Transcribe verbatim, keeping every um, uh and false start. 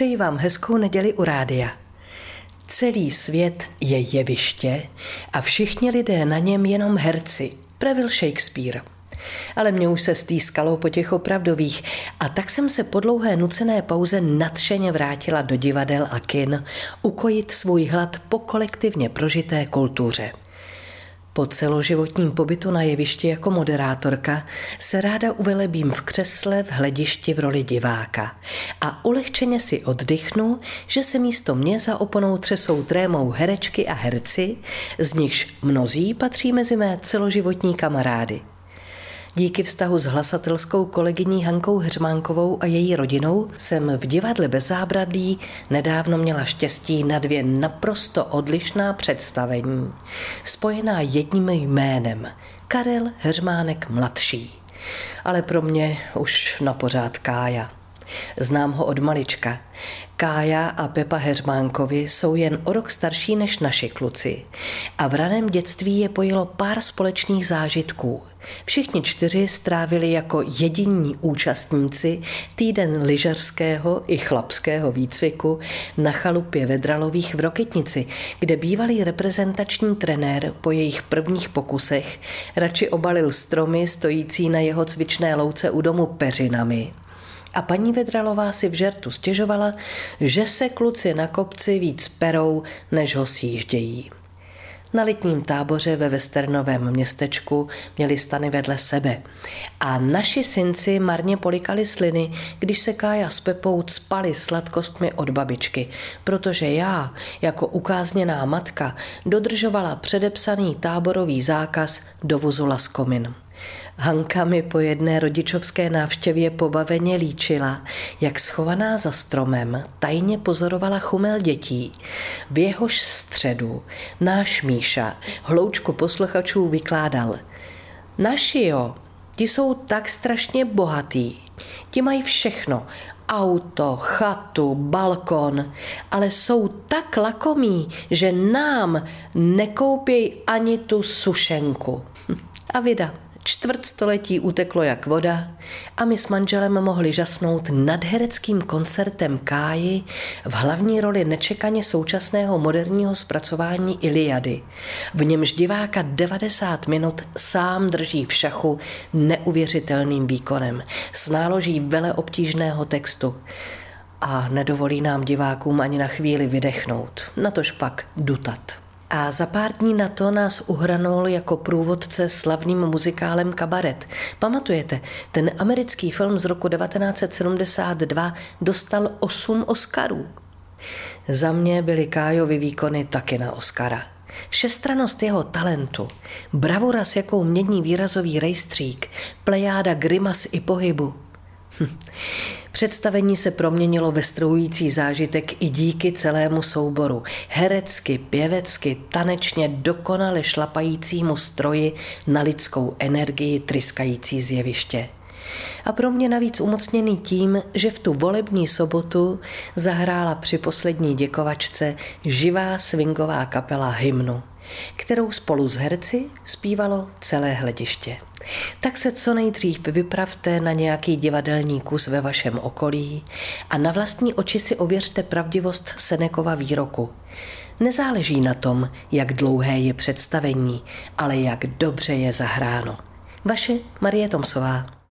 Přeji vám hezkou neděli u rádia. Celý svět je jeviště a všichni lidé na něm jenom herci, pravil Shakespeare. Ale mě už se stýskalo po těch opravdových a tak jsem se po dlouhé nucené pauze nadšeně vrátila do divadel a kin ukojit svůj hlad po kolektivně prožité kultuře. Po celoživotním pobytu na jevišti jako moderátorka se ráda uvelebím v křesle v hledišti v roli diváka a ulehčeně si oddychnu, že se místo mě za oponou třesou trémou herečky a herci, z nichž mnozí patří mezi mé celoživotní kamarády. Díky vztahu s hlasatelskou kolegyní Hankou Heřmánkovou a její rodinou jsem v divadle Bez zábradlí nedávno měla štěstí na dvě naprosto odlišná představení, spojená jedním jménem – Karel Heřmánek mladší. Ale pro mě už na pořád Kája. Znám ho od malička. Kája a Pepa Heřmánkovi jsou jen o rok starší než naši kluci a v raném dětství je pojilo pár společných zážitků. Všichni čtyři strávili jako jediní účastníci týden lyžařského i chlapského výcviku na chalupě Vedralových v Rokytnici, kde bývalý reprezentační trenér po jejich prvních pokusech radši obalil stromy stojící na jeho cvičné louce u domu peřinami. A paní Vedralová si v žertu stěžovala, že se kluci na kopci víc perou, než ho sjíždějí. Na letním táboře ve westernovém městečku měli stany vedle sebe a naši synci marně polikali sliny, když se Kája s Pepou cpali sladkostmi od babičky, protože já, jako ukázněná matka, dodržovala předepsaný táborový zákaz do vozu Laskomin. Hanka mi po jedné rodičovské návštěvě pobaveně líčila, jak schovaná za stromem tajně pozorovala chumel dětí. V jehož středu náš Míša hloučku posluchačů vykládal: Naši jo, ti jsou tak strašně bohatý, ti mají všechno, auto, chatu, balkon, ale jsou tak lakomí, že nám nekoupěj ani tu sušenku. A vida. Čtvrt století uteklo jak voda a my s manželem mohli žasnout nad hereckým koncertem Káji v hlavní roli nečekaně současného moderního zpracování Iliady. V němž diváka devadesát minut sám drží v šachu neuvěřitelným výkonem s náloží veleobtížného textu a nedovolí nám divákům ani na chvíli vydechnout, natož pak dutat. A za pár dní na to nás uhranul jako průvodce slavným muzikálem Kabaret. Pamatujete, ten americký film z roku devatenáct set sedmdesát dva dostal osm Oscarů. Za mě byly Kájovy výkony taky na Oscara. Všestrannost jeho talentu, bravura, s jakou mění výrazový rejstřík, plejáda grimas i pohybu. Hm. Představení se proměnilo ve struhující zážitek i díky celému souboru, herecky, pěvecky, tanečně dokonale šlapajícímu stroji na lidskou energii tryskající z jeviště. A pro mě navíc umocněný tím, že v tu volební sobotu zahrála při poslední děkovačce živá swingová kapela Hymnu, kterou spolu s herci zpívalo celé hlediště. Tak se co nejdřív vypravte na nějaký divadelní kus ve vašem okolí a na vlastní oči si ověřte pravdivost Senekova výroku. Nezáleží na tom, jak dlouhé je představení, ale jak dobře je zahráno. Vaše Marie Tomsová.